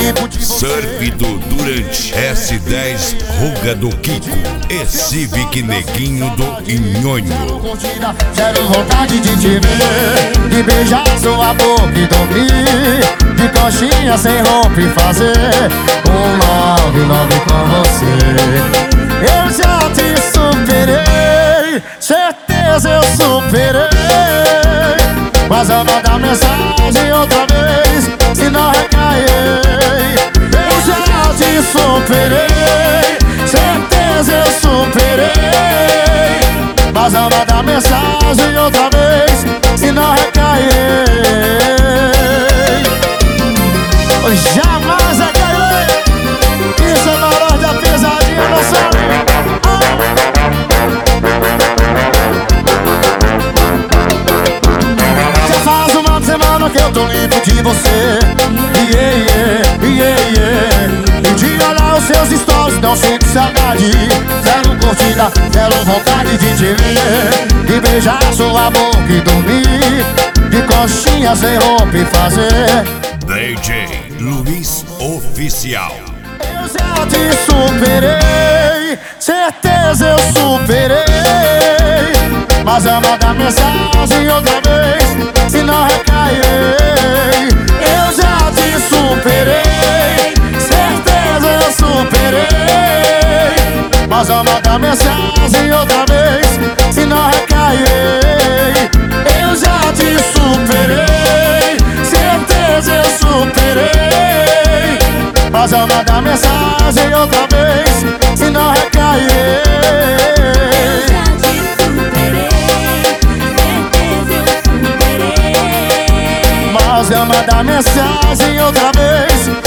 limpo de você. Surf do Durante, S10 Ruga do Kiko e Civic Neguinho do Inhonho. Curtida, zero vontade de te ver, de beijar sua boca e dormir, de coxinha sem roupa e fazer 199 com você. Eu já te superei, certeza eu superei, mas eu vou dar mensagem outra vez, se não recair. Eu já te superei, certeza eu superei, mas eu vou dar mensagem outra vez, se não recair. Jamais recairei. Isso é maior da pesadinha, não sabe? Já faz uma semana que eu tô limpo de você. E de olhar os seus stories não sinto saudade. Zero curtida, zero vontade de te ver, de beijar sua boca e dormir, de coxinha sem roupa e fazer DJ Luiz Oficial. Eu já te superei, certeza eu superei, mas eu vou dar mensagem outra vez, se não recair. Eu já te superei, certeza eu superei, mas eu vou dar mensagem outra vez, se não recair. Eu já te superei, certeza eu superei, mas eu vou dar mensagem outra vez, se não recair. Eu já te superei, certeza eu superei, Mas eu vou dar mensagem outra vez,